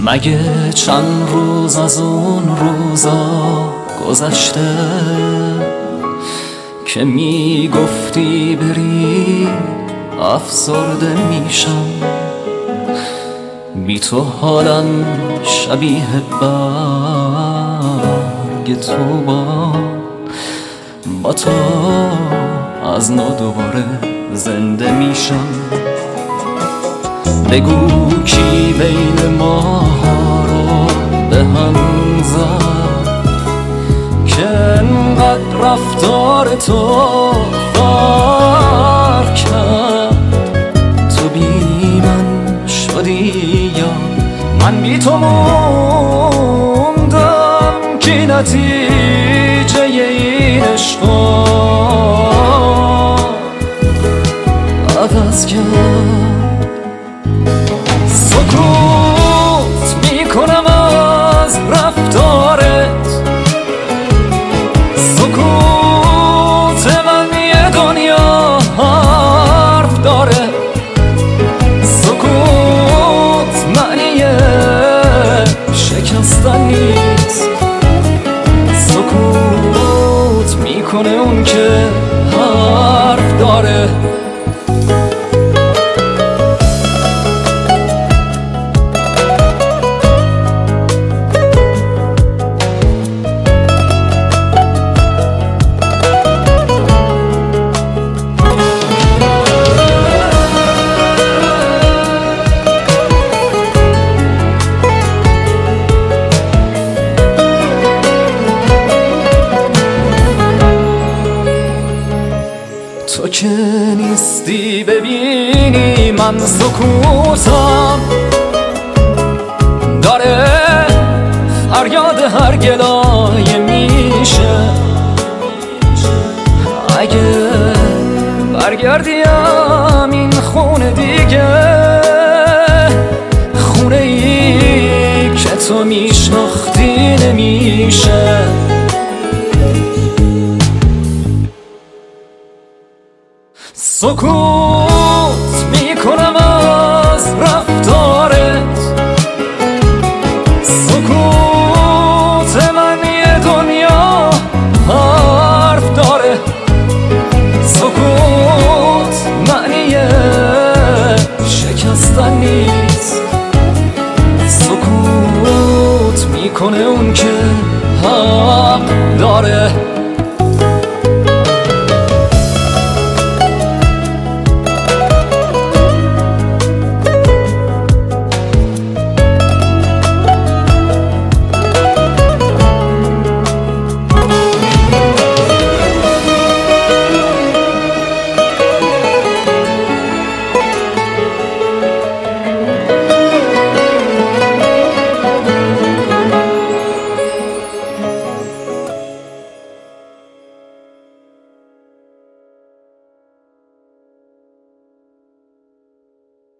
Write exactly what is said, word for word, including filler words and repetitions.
مگه چند روز از اون روزا گذشته که میگفتی بری افسرده میشم؟ بی تو حالم شبیه برگ تو با با تو از نو دوباره زنده میشم. بگو کی بین ما رو به هم زد که انقدر رفتار تو فرق کرد؟ تو بی من شدی یا من بی تو موندم که نتیجه این عشقا عوض کرد؟ سکوت میکنم از رفتارت، سکوت من یه دنیا حرف داره، سکوت معنی شکستن نیست، سکوت میکنه اون که حرف داره. تو که نیستی ببینی من سکوتم داره فریاد هر گلایه میشه. اگه برگردیم این خونه دیگه، خونه ای که تو میشناختی نمیشه. سکوت میکنم از رفتارت، سکوت من یه دنیا حرف داره، سکوت معنی شکستن نیست، سکوت میکنه اون که حق داره.